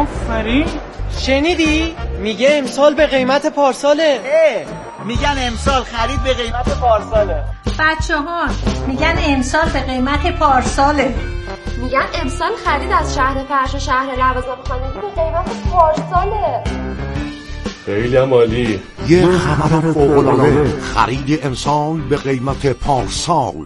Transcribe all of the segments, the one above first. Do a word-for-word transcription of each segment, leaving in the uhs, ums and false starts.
آفرین. شنیدی؟ میگه امسال به قیمت پارساله. اه میگن امسال خرید به قیمت پارساله. بچه ها میگن امسال به قیمت پارساله. میگن امسال خرید از شهر فرش و شهر لوازم خانگی به قیمت پارساله. خیلی هم عالی. یه خبر فوق‌العاده، خرید امسال به قیمت پارسال.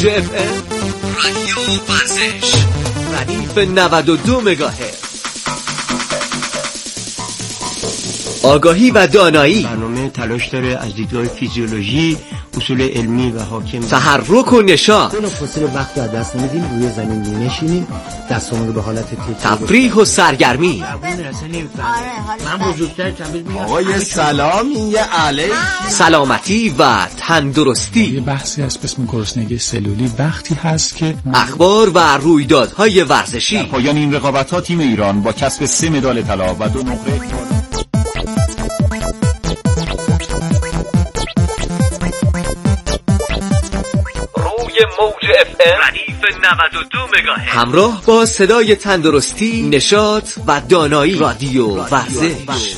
موج اف ام رادیو ورزش ردیف نود و دو مگاهرتز. آگاهی و دانایی، برنامه تلاش داره از دیدگاه فیزیولوژی اصول علمی و حاکم، تحرک و نشاط، بلافاصله وقت رو دست نمیدیم، روی زمین می‌نشینیم، دستامون رو به حالت تفریح و سرگرمی. من بزرگتر چند بیام آقای سلام، این یه علیک سلامتی و تندرستی. یه بحثی هست به اسم گرسنگی سلولی. وقتی هست که اخبار و رویدادهای ورزشی. در پایان این رقابت‌ها تیم ایران با کسب سه مدال طلا و دو نقره موج اف ام ردیف نود و دو مگاهرتز همراه با صدای تندرستی، نشاط و دانایی. رادیو ورزش.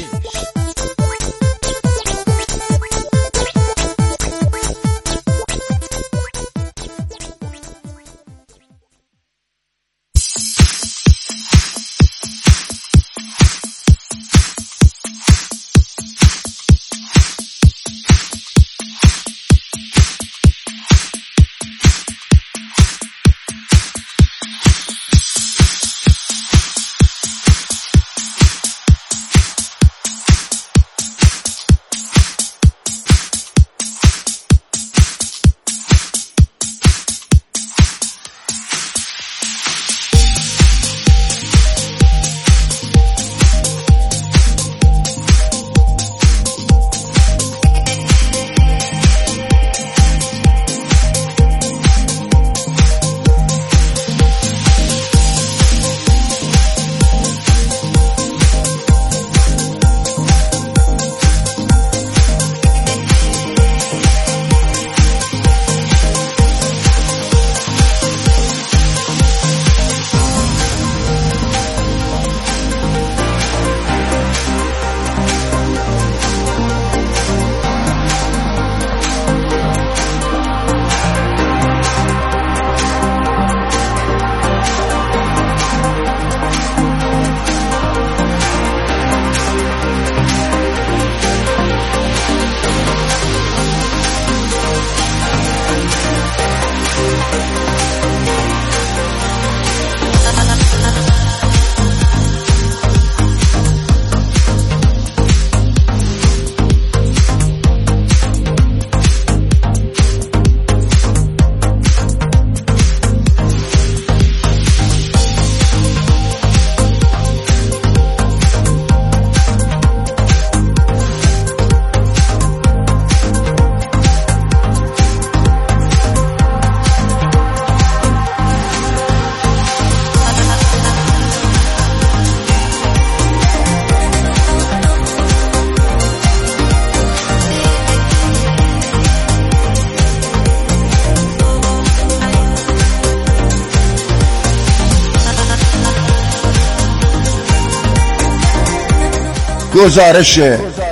گزارش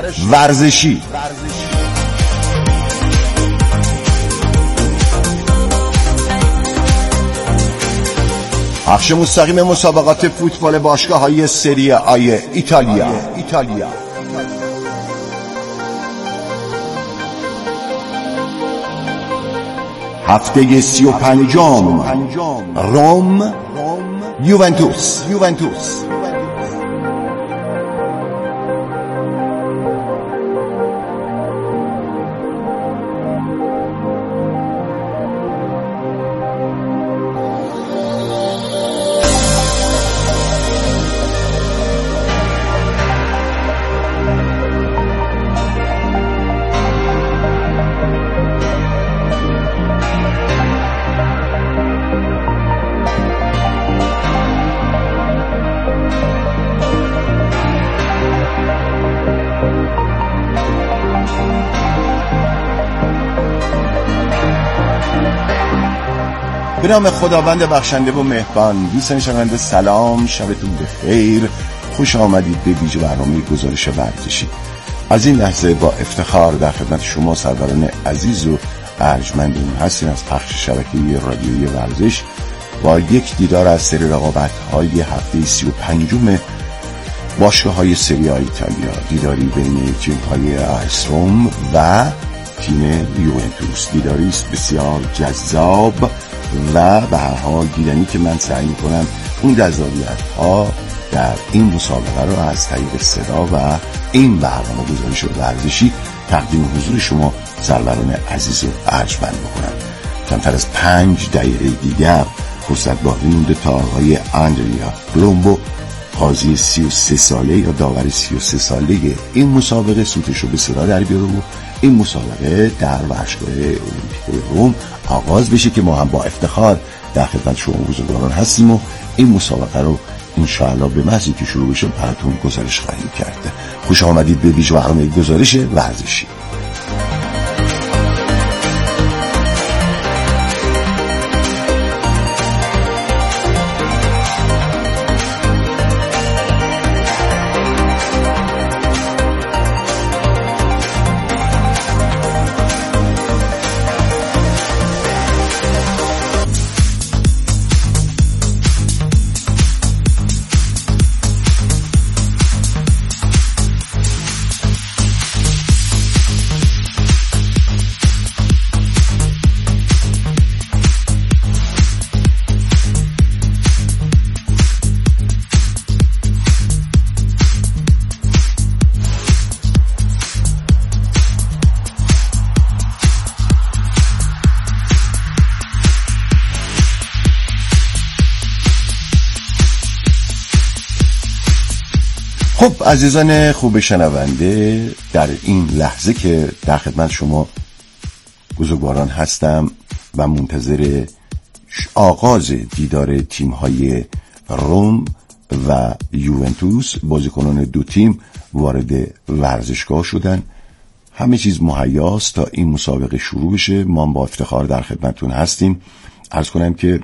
ورزشی. پخش مستقیم مسابقات فوتبال باشگاه‌های سری آ ایتالیا. ایتالیا. هفته سی و پنجم روم یوونتوس. یوونتوس به نام خداوند بخشنده و مهربان. دوستان شنونده سلام، شبتون بخیر، خوش آمدید به ویژه برنامه گزارش ورزشی. از این لحظه با افتخار در خدمت شما سروران عزیز و ارجمندیم هستیم از پخش شبکه رادیویی ورزش با یک دیدار از سری رقابت‌های هفته سی و پنجم باشگاه‌های سری آ ایتالیا، دیداری بین تیم‌های آیس روم و تیم یوونتوس. دیداری است بسیار جذاب و به هر حال دیدنی که من سعی میکنم اون جذابیت ها در این مسابقه رو از طریق صدا و این برنامه گزارش ورزشی تقدیم حضور شما سروران عزیز و ارجمند بکنم. کمتر از پنج دقیقه دیگر فرصت باقی مونده تا آقای اندریا کولومبو، قاضی سی و سه ساله یا داور سی و سه ساله این مسابقه، سوتش رو به صدا در بیاره و این مسابقه در ورزشگاه المپیک روم آغاز بشه که ما هم با افتخار در خدمت شما بزرگواران هستیم و این مسابقه رو انشاءالله به محضی که شروع بشه براتون گزارش خواهیم کرد. خوش آمدید به ویژه برنامه گزارش ورزشی. خب عزیزان خوب شنونده، در این لحظه که در خدمت شما بزرگواران هستم و منتظر آغاز دیدار تیم‌های روم و یوونتوس، بازیکنان دو تیم وارد ورزشگاه شدن، همه چیز مهیاست تا این مسابقه شروع بشه. ما با افتخار در خدمتتون هستیم. عرض کنم که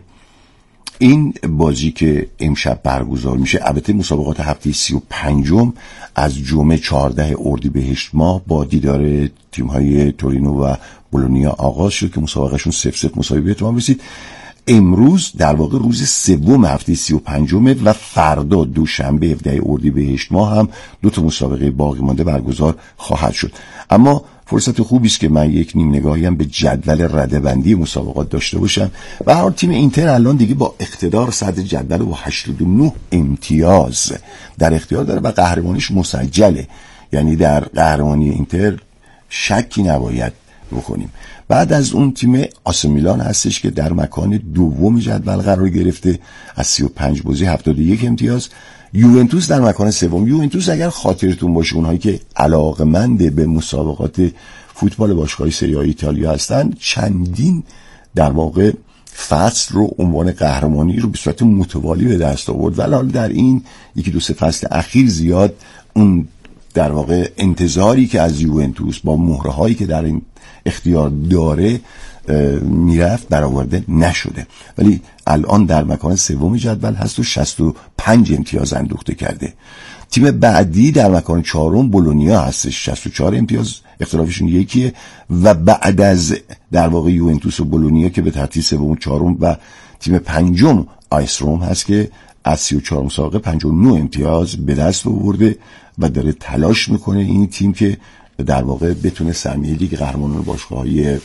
این بازی که امشب برگزار میشه، البته مسابقات هفته سی و پنجم از جمعه چهارده اردیبهشت ماه با دیدار تیم‌های تورینو و بولونیا آغاز شد که مسابقهشون صفر صفر مساوی به اتمام رسید. امروز در واقع روز سوم هفته سی و پنجم و فردا دوشنبه هفده اردیبهشت ماه هم دو تا مسابقه باقی مانده برگزار خواهد شد. اما فرصت خوبی است که من یک نیم نگاهی هم به جدول رده‌بندی مسابقات داشته باشم. و هر تیم اینتر الان دیگه با اقتدار صدر جدول و هشتاد و نه امتیاز در اختیار داره و قهرمانیش مسجله، یعنی در قهرمانی اینتر شکی نباید بکنیم. بعد از اون تیم آسی میلان هستش که در مکان دوم جدول قرار گرفته از سی و پنج بازی هفتاد و یک امتیاز. یوونتوس در مکان سوم. یوونتوس اگر خاطرتون باشه، اونهایی که علاقه‌مند به مسابقات فوتبال باشگاهی سری آ ایتالیا هستن، چندین در واقع فصل رو عنوان قهرمانی رو به صورت متوالی به دست آورد، ولی حالا در این یکی دو سه فصل اخیر زیاد اون در واقع انتظاری که از یوونتوس با مهرهایی که در این اختیار داره میرفت برآورده نشده، ولی الان در مکان سوم جدول هست و شصت و پنج امتیاز اندوخته کرده. تیم بعدی در مکان چهارم بولونیا هستش، شصت و چهار امتیاز، اختلافشون یکیه. و بعد از در واقع یوونتوس و بولونیا که به ترتیب سوم و چهارم و تیم پنجم آیس روم هست که از سی و چهار مسابقه پنجاه و نه امتیاز به دست آورده و داره تلاش میکنه این تیم که در واقع بتونه سهمیه لیگ قهرمانان باشگاه‌های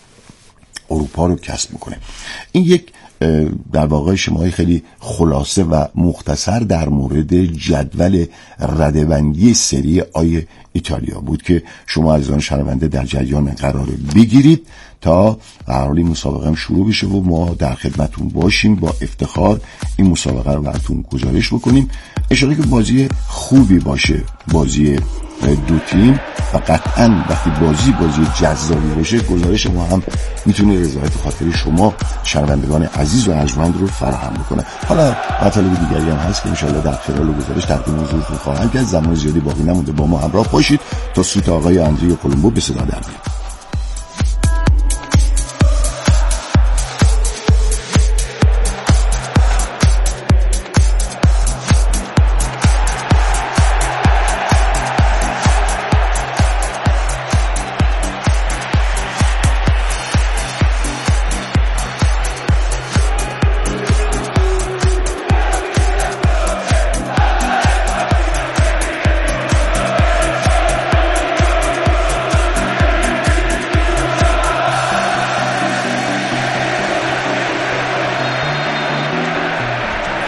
اروپا رو کسب میکنه. این یک در واقع شمایی خیلی خلاصه و مختصر در مورد جدول رده‌بندی سری آی ایتالیا بود که شما عزیزان شنونده در جریان قرار بگیرید تا قرار مسابقه هم شروع بشه و ما در خدمتون باشیم، با افتخار این مسابقه رو براتون گزارش بکنیم. اشاره که بازی خوبی باشه، بازی دو تیم، و قطعاً وقتی بازی بازی جذابی باشه گزارش ما هم میتونه رضایت خاطر شما شنوندگان عزیز و ارجمند رو فراهم بکنه. حالا مطالب دیگری هم هست که انشاءالله در خلال گزارش تقدیم حضورتون خواهم کرد. زمان زیادی باقی نمونده، با ما همراه باشید تا سوت آقای اندریا کولومبو به صدا در بیاد.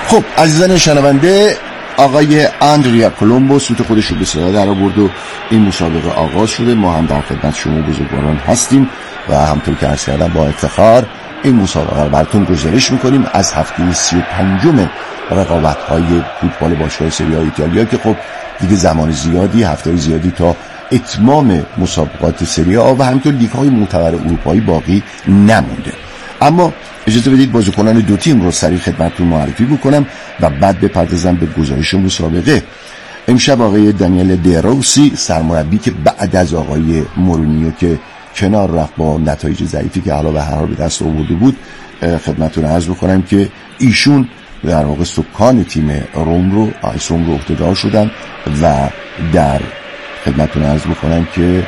خب عزیزان شنونده، آقای اندریا کولومبو سوت خودش رو به صدا در آورد و این مسابقه آغاز شده. ما هم در خدمت شما بزرگواران هستیم و همطور که عرض کردم با افتخار این مسابقه رو براتون گزارش میکنیم از هفته سی و پنجم رقابت‌های فوتبال باشگاه سری آ ایتالیا که خب دیگه زمان زیادی، هفته زیادی تا اتمام مسابقات سری آ و همینطور لیگ‌های معتبر اروپایی باقی نمونده. اما اجازه بدید بازیکنان دو تیم رو سریع خدمتتون معرفی بکنم و بعد بپردازم به گزارش مسابقه. امشب آقای دانیل دروسی سرمربی که بعد از آقای مورینیو که کنار رفت با نتایج ضعیفی که حالا به هر حال به دست آورده بود، خدمتتون عرض بکنم که ایشون در واقع سکان تیم روم رو از روم رو عهده‌دار شدن و در خدمتتون عرض بکنم که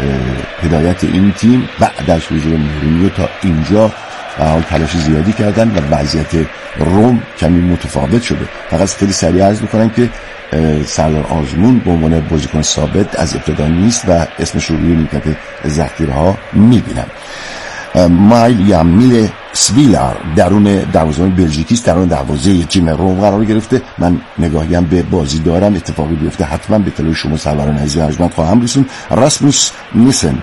هدایت این تیم بعد از حضور مورینیو تا اینجا و حال تلاش زیادی کردن و وضعیت روم کمی متفاوت شده. فقط خیلی سریع عرض بکنم که سردار آزمون به عنوان بازیکن ثابت از ابتدا نیست و اسمش رو روی نیمکت ذخیره‌ها میبینم. مایل یا میل سویلار درون دروازه‌بان بلژیکی است، درون دروازه تیم روم قرار گرفته. من نگاهیم به بازی دارم، اتفاقی بیفته حتما به اطلاع شما سروران عزیز ارجمند خواهم رسوند. راسموس نیسن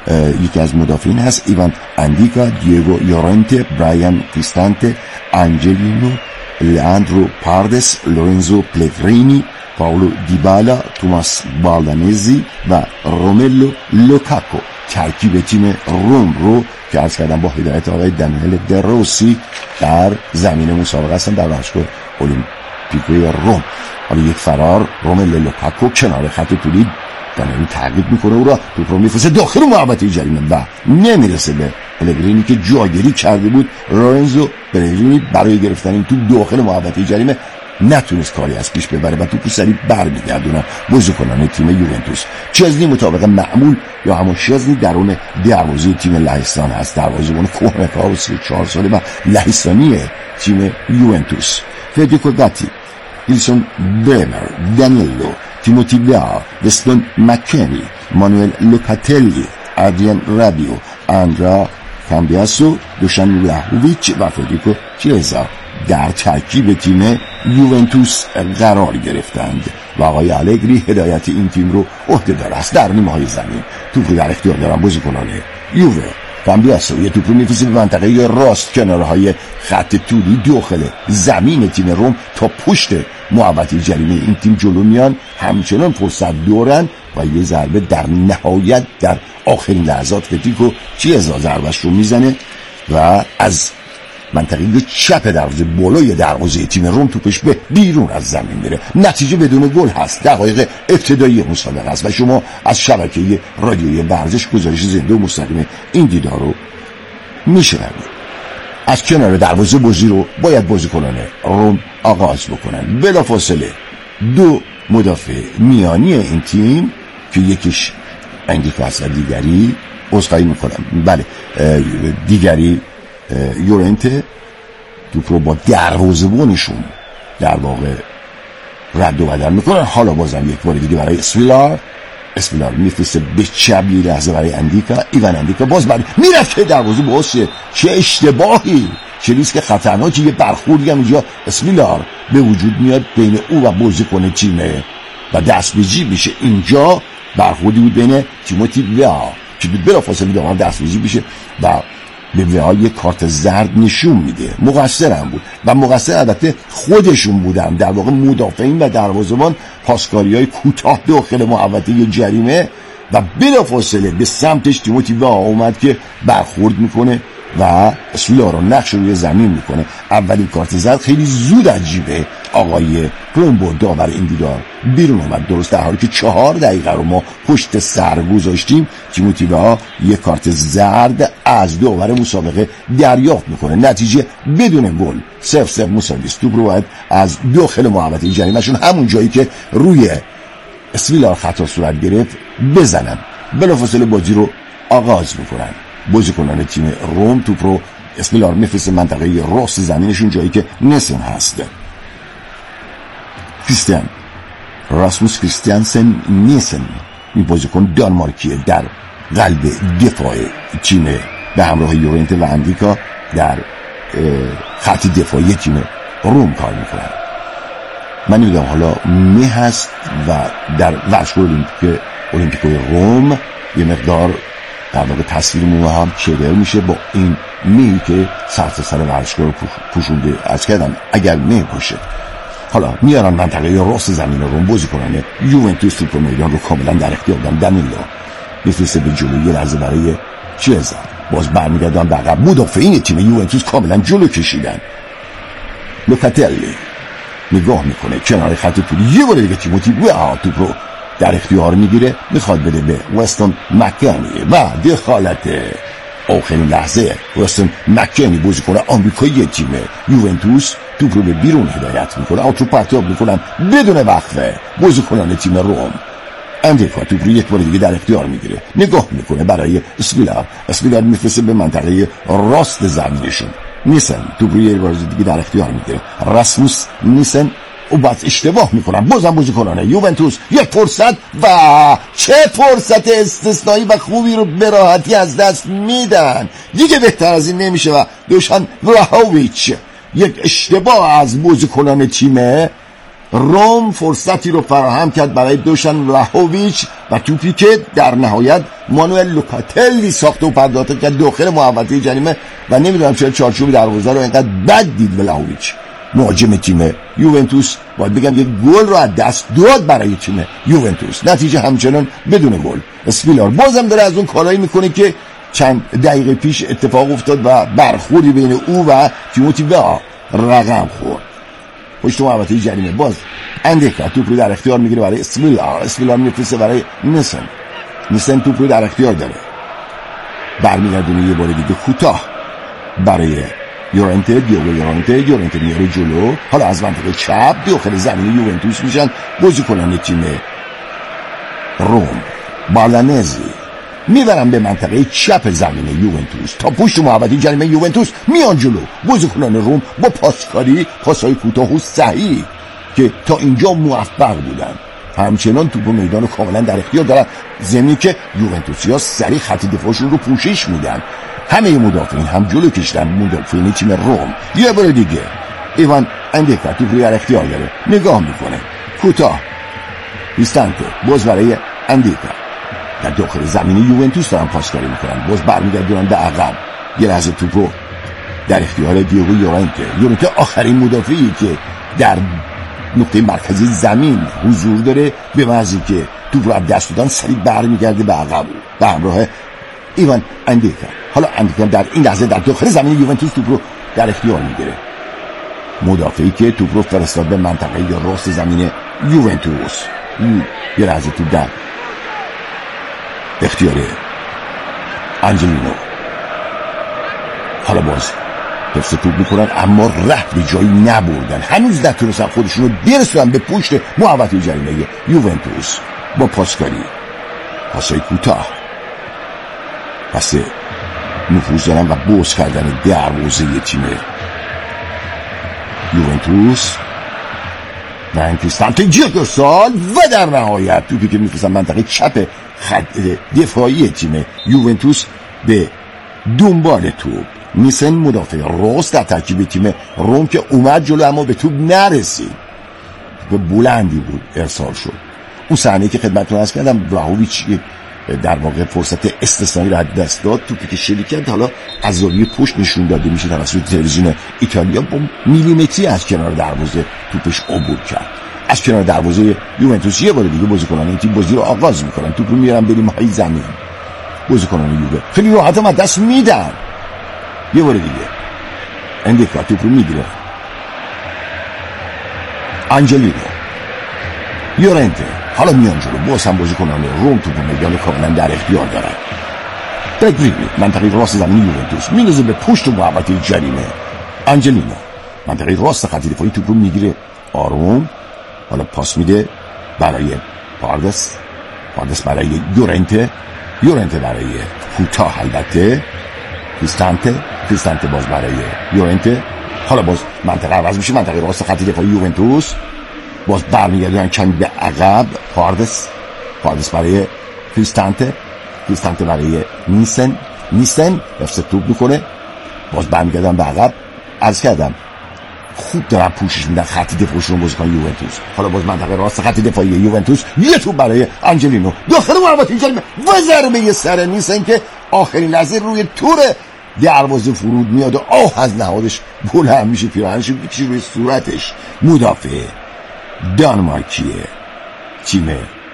یکی از مدافعین هست، ایوان اندیکا، دیگو یورنته، برایان کریستانته، آنجلینو، لیاندرو پاردس، لورنزو پلگرینی، پاولو دیبالا، توماس بالدانزی و روملو لوکاکو ترکیب تیم روم رو که عرض کردم با هدایت آقای دانیل دروسی در زمین مسابقه هستن در باشگاه المپیکوی روم. حالا یک فرار روملو لوکاکو کنار خط طولی دانیل تعقیب میکنه، او را توپ رو میفرسته داخل محوطه جریمه و نمیرسه به پلگرینی که جاگیری کرده بود. لورنزو پلگرینی برای گرفتن این توپ داخل محوطه جریمه نتونست کاری از پیش ببره و توپ سریع برمیگردونن بازیکنان تیم یوونتوس. چزنی مطابق معمول یا همون چزنی درون دروازه تیم لهستان هست، دروازه‌بان کهنه‌کار سی و چهار ساله و لهستانی تیم یوونتوس. فدریکو گاتی، ایلسون برمر، دانیلو، تیموتی ویا، وستون مکنی، مانوئل لوکاتلی، آدریان رابیو، آندرا کامبیاسو، دوشان ولاهویچ و فدریکو چیزا در ترکیب تیم یوونتوس قرار گرفتند و آقای آلگری هدایت این تیم رو عهده‌دار است. در نیمه‌های زمین توپ رو در اختیار دارن بازیکنان یووه. کامبیاسو یه توپ رو می‌فرسته به منطقه راست کنارهای خط طولی داخل زمین تیم روم تا پشت محوطه جریمه این تیم جلو میان، همچنان فرصت دارن و یه ضربه در نهایت در آخرین لحظات فدریکو چیزا ضربش رو میزنه و از منطقه چپ دروازه بالای دروازه تیم روم توپش به بیرون از زمین میره. نتیجه بدون گل هست. دقایق ابتدایی مسابقه است و شما از شبکه رادیویی ورزش گزارش زنده و مستقیم این دیدار رو میشنوید. از کنار دروازه بازی رو باید بازیکنان روم آغاز بکنن. بلافاصله دو مدافع میانی این تیم که یکیش اندیکا است و دیگری عذرخواهی میکنم بله دیگری یورنته توپ رو با دروازه‌بانشون در واقع رد و بدل میکنن. حالا بازم یک بار دیگه برای اسپیلار اسپیلار میفرسته به چپ، یه لحظه برای اندیکا، ایوان اندیکا باز برای میرفت که دروازه باشه. چه اشتباهی، چه ریسک خطرناکی، یه برخوردی هم اینجا اسپیلار به وجود میاد بین او و بازیکن تیمه و دست به جیب میشه. اینجا برخوردی بود بین تیموتی ویا که بلافاصله دامن دست به جیب میشه و به ویا یک کارت زرد نشون میده. مقصرم بود و مقصر البته خودشون بودن، در واقع مدافعین و دروازه‌بان پاسکاری‌های کوتاه داخل محوطه جریمه و بلافاصله به سمتش تیموتی ویا اومد که برخورد میکنه و اسولا رو نقش روی زمین میکنه. اولین کارت زرد خیلی زود عجیبه. آقای کولومبو داور این دیدار بیرون اومد، درست در حالی که چهار دقیقه رو ما پشت سر گذاشتیم. تیموتی ویا یک کارت زرد از داور مسابقه دریافت میکنه. نتیجه بدون گل صفر صفر مساوی است. توپ رو باید از داخل محوطه جریمه‌شون همون جایی که روی اسویلار خطا صورت گرفت بزنن. بلافاصله بازی رو آغاز میکنن. بازیکنان تیم روم توپ رو اسپیلار میفرسته منطقه راست زمینشون جایی که نسن هست. کریستیان راسموس کریستیانسن نیسن این بازیکن دانمارکیه در قلب دفاع تیم به همراه یورنته و اندیکا در خط دفاعی تیم روم کار میکنن. من میگم حالا می هست و در ورزشگاه المپیک المپیکوی روم یه مقدار در واقع تصویرمون هم کدر میشه با این می که سرت سر ورزشگاه رو پوشونده. از کردم اگر می باشه حالا میارن منطقه راست زمین روم بازی کنن. یوونتوس توپ میدان رو کاملا در اختیار دارن. دنیلو میفرسته به جلو، یه لحظه برای چیزا باز برمیگردن به عقب. مدافعین تیم یوونتوس کاملا جلو کشیدن. لوکاتلی نگاه میکنه کنار خط توپ، یه بار دیگه تیموتی و توپ رو در اختیار میگیره، میخواد بده به وستون مکنی و دخالت آخرین لحظه وستون مکنی بازیکن آمریکایی تیم یوونتوس توپ رو به بیرون هدایت میکنه. آن توپ پرتاب میکنن بدون وقفه بازیکنان تیم روم. اندیکا توپ رو یک بار دیگه در اختیار میگیره، نگاه میکنه برای اسپیلار. اسپیلار میفرسته به منطقه راست زمینشون. نیسن توپ رو یک بار دیگه در اختیار میگیره. راسموس نیسن و بعد اشتباه میکنن. بازم بازیکنان یوونتوس یک فرصت و چه فرصت استثنایی و خوبی رو به راحتی از دست میدن. دیگه بهتر از این نمیشه و دوشان ولاهویچ یک اشتباه از بازیکنان تیم روم فرصتی رو فراهم کرد برای دوشان ولاهویچ و توپی که در نهایت مانوئل لوکاتلی ساخته و پرداخت کرد داخل محوطه جریمه و نمیدونم چرا چارچوب دروازه رو اینقدر بد دید ولاهویچ. مهاجم تیم یوونتوس باید بگم یک گل رو از دست داد برای تیم یوونتوس. نتیجه همچنان بدون گل. اسپیلار بازم داره از اون کارایی میکنه که چند دقیقه پیش اتفاق افتاد و برخوردی بین او و تیموتی با رقم خورد. پشت محوطه جریمه باز اندیکا توپ رو در اختیار میگیره برای اسپیلار. اسپیلار میفرسته برای نیسن. نیسن توپ رو در اختیار داره، برمیگردونه یه بار دیگه کوتاه برای یورنته. دیوگو یورنته یورنته میاره جلو. حالا از منطقه چپ داخل زمین یوونتوس میشن بازیکنان تیم روم. بالانزی میبرن به منطقه چپ زمین یوونتوس تا پشت محوطه جریمه یوونتوس میان جلو. بازیکنان روم با پاسکاری، پاسای کوتاه و صحیح که تا اینجا موفق بودن، همچنان توپ میدان رو کاملا در اختیار دارن. زمینی که یوونتوسیا سریع خط دفاعشون رو پوشش میدن. همه مدافعین هم جلو کشیدن مدافعین تیم روم. یه بار دیگه ایوان اندیکا توپ رو در اختیار داره، نگاه میکنه کوتاه. ایستانته باز برای اندیکا در داخل زمین یوونتوس دارن پاسکاری میکنن. باز برمیگردونن به عقب. یه لحظه توپ رو در اختیار دیوگو یورنته. یورنته آخرین مدافعی که در نقطه مرکزی زمین حضور داره، به محضی که توپ رو از دست دادن سریع برمیگرده به عقب به همراه ایوان اندیکا. حالا اندیکا در این لحظه در داخل زمین یوونتوس توپ رو در اختیار میگیره. مدافعی که توپ رو فرستاد به منطقه یا راست زمین یوونتوس. یه لحظه توپ در اختیار انجلینو. حالا باز حفظ توپ میکنن اما رفت به جایی نبردن. هنوز نتونستن خودشون رو برسونن به پشت محوطه جریمه یوونتوس. با پاسکاری، پاسای کوتاه، پس نفوذ دارن و بوز کردن دروازه تیم یوونتوس و انکریستانت جیرگرسال و در نهایت توپی که میفرستن منطقه چپ خط دفاعی تیم یوونتوس به دنبال توپ. نیسن مدافع راست در ترکیب تیم روم که اومد جلو اما به توپ نرسید. به بلندی بود ارسال شد. اون صحنه که خدمتتون عرض کردم ولاهویچ در واقع فرصت استثنایی را دست داد. توپی که شلیک کرد حالا از زاویه پشت نشون داده میشه توسط تلویزیون ایتالیا. با میلیمتری از کنار دروازه توپش عبور کرد. از کنار دروازه یوونتوس یه بار دیگه بازیکنان این تیم بازی رو آغاز میکنن. توپ رو میارن بریم های زمین. بازیکنان یووه خیلی راحت هم دست میدن. یه بار دیگه اندیکا توپ رو میگیره. انجلینو، یورنته حالا میان جلو. باز هم بازیکنان روم توپ میدان کاملا در اختیار دارن. پگرینی منطقه راست زمین یوونتوس میندازه به پشت محوطه جریمه. انجلینو منطقه راست خط دفاعی توپ رو میگیره آروم. حالا پاس میده برای پاردس. پاردس برای یورنته. یورنته برای کوتاه البته کریستانته. کریستانته باز برای یورنته. حالا باز منطقه عوض میشه. منطقه راست خط دفاعی یوونتوس باز برمیگردن کمی به عقب. پاردس. پاردس برای کریستانته. کریستانته برای نیسن. نیسن افسد توپ میکنه. باز برمیگردن به عقب. عرض کردم خوب دارن پوشش میدن خط دفاعشون بازیکن یوونتوس. حالا باز منطقه راست خط دفاعی یوونتوس یه توپ برای آنجلینو داخل محوطه جریمه و ضربه سر نیسن که آخرین لحظه روی تور دروازه فرود میاد و آه از نهادش بلند میشه، پیراهنش میکشه روی صورتش. مدافع دانمارکیه تیم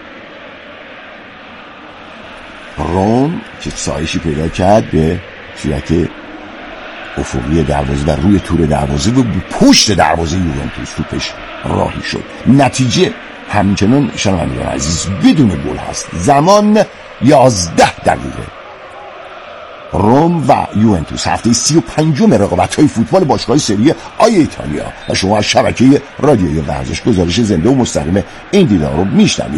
روم که سایشی پیدا کرد به صورت افقی دروازه و روی تور دروازه و پشت دروازه یوونتوس توپش راهی شد. نتیجه همچنان شنوندگان عزیز بدون گل هست. زمان یازده دقیقه. روم و یوونتوس هفته سی و پنجم رقابت‌های فوتبال باشگاه سری آ ایتالیا و شما از شبکه رادیوی ورزش گزارش زنده و مستقیم این دیدار رو میشنوید.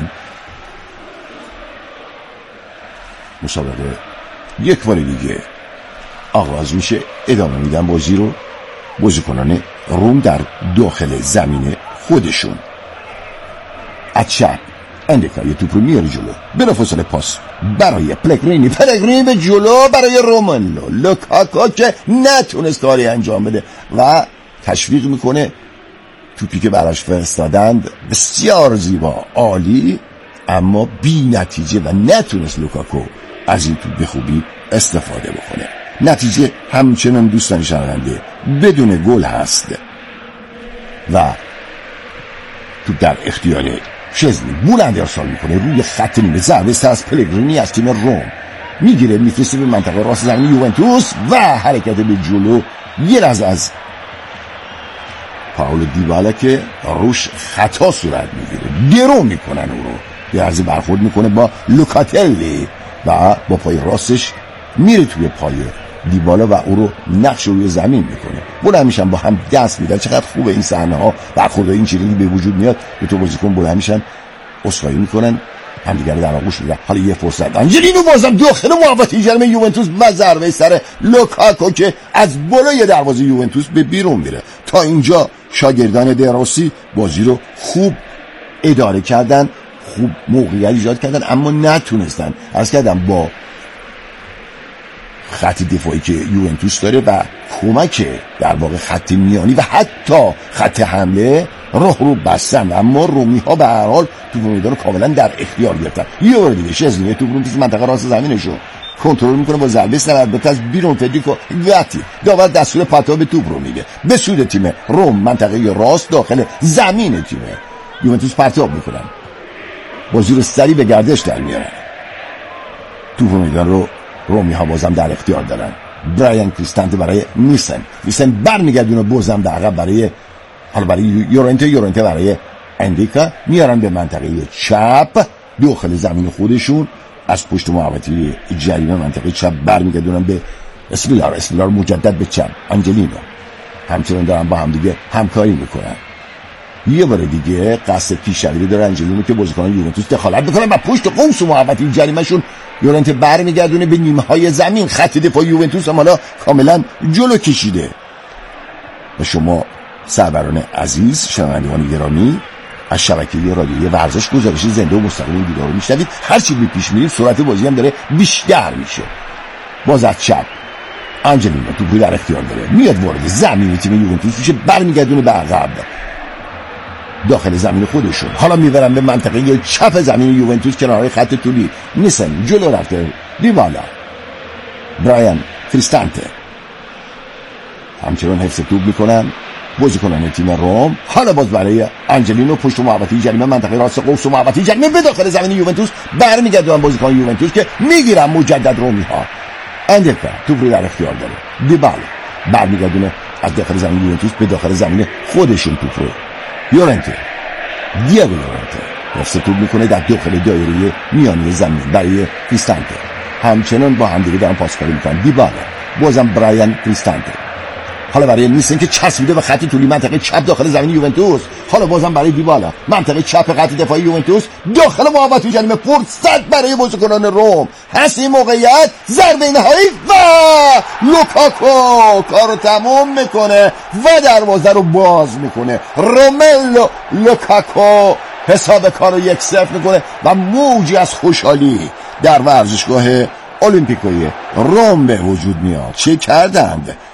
مسابقه یک بار دیگه آغاز میشه. ادامه میدن بازی رو بازیکنان روم در داخل زمین خودشون. از چپ اندیکا یه توپ رو میاره جلو، بلافاصله پاس برای پلگرینی، پلگرینی به جلو برای روملو، لوکاکو که نتونست کاری انجام بده و تشویق میکنه. توپی که براش فرستادند بسیار زیبا، عالی، اما بی نتیجه و نتونست لوکاکو از این توپ به خوبی استفاده بکنه. نتیجه همچنان دوستان شنونده بدون گل هست و توپ در اختیار شزنی بلند ارسال میکنه روی خط نیمه. ضربه سر از پلگرینی از تیم روم میگیره میفرسته به منطقه راست زمین یوونتوس و حرکت به جلو یه لحظه از پاولو دیبالا که روش خطا صورت میگیره، درو میکنن او رو، یه لحظه برخورد میکنه با لوکاتلی و با پای راستش میره توی پای دیبالا و او رو نقش روی زمین میکنه. بلند میشن با هم دست میدن. چقدر خوبه این صحنه ها، برخورد این چیزی به وجود میاد. به تو بازیکن بلند میشن اسخایی میکنن، همدیگه رو در آغوش میگیرن. حالا یه فرصت آنجلینو بازم داخل محوطه جریمه یوونتوس و ضربه سر لوکاکو که از بالای دروازه یوونتوس به بیرون میره. تا اینجا شاگردان دراسی بازی رو خوب اداره کردن، خوب موقعیت ایجاد کردن، اما نتونستن. عرض کردم با خط دفاعی که یوونتوس داره و کمک در واقع خط میانی و حتی خط حمله راه رو بستن، اما رومی ها به هر حال توپ میدان رو کاملا در اختیار گرفتن. یه بار دیگه شزنی توپ رو تو منطقه راست زمینشو کنترل میکنه با ضربه سر البته از بیرون. فدریکو گاتی داور دستور پرتاب توپ رو میده به سود تیم روم، منطقه راست داخل زمین تیم یوونتوس پرتاب میکنن. بازی رو سری به گردش در میارن. توپ میدان رو رومی ها بازم در اختیار دارن. برایان کریستانته برای نیسن، نیسن برمیگردونه بازم در عقب برای حالا برای یورنته، یورنته برای اندیکا، میارن به منطقه چپ داخل زمین خودشون. از پشت محوطه جریمه منطقه چپ برمیگردونن به اسمیلار، اسمیلار مجدد به چپ، آنجلینو همچنان دارن با هم دیگه همکاری میکنن. یه بار دیگه قصد پیشروی داره آنجلینو که بازیکنان یوونتوس دخالت بکنن و پشت قوس محوطه جریمهشون یورنته برمیگردونه به نیمه های زمین. خط دفاع یوونتوس هم حالا کاملا جلو کشیده. و شما سروران عزیز، شنوندگان گرامی، از شبکه رادیویی ورزش گزارش زنده و مستقیم دیدار رو میشنوید. هر چی پیش میریم سرعت بازی هم داره بیشتر میشه. باز از چپ آنجلینو توپی در اختیار داره، میاد وارد زمین تیم یوونتوس میشه، برمیگردونه به عقب داخل زمین خودشون. حالا میبرن به منطقه چپ زمین یوونتوس کنارهای خط طولی. نیسن جلو رفته، دیبالا، برایان کریستانته همچنان حفظ توپ میکنن بازیکنان تیم روم. حالا باز برای آنجلینو پشت محوطه جریمه منطقه راست قوس و محوطه جریمه به داخل زمین یوونتوس برمیگردن بازیکن یوونتوس که میگیرن مجدد رومی ها. اندیکا توپ رو در اختیار داره، دیبالا برمیگردونه از داخل زمین یوونتوس به داخل زمین خودشون توپ رو. یورنته، دیاگو یورنته حفظ توپ میکنه در داخل دایره میانی زمین برای کریستانته. همچنان با هم دیگه دارن پاسکاری میکنن. دیبالا، بازم برایان کریستانته، حالا برای نیسن که چسبیده به خط طولی منطقه چپ داخل زمین یوونتوس. حالا بازم برای دیبالا، منطقه چپ خط دفاعی یوونتوس داخل محوطه جریمه. فرصت برای بازیکنان روم هست. این موقعیت ضربه نهایی و لوکاکو کارو تمام میکنه و دروازه رو باز میکنه. روملو لوکاکو حساب کارو یک صفر میکنه و موجی از خوشحالی در ورزشگاه المپیکوی روم به وجود میاد. چه کردند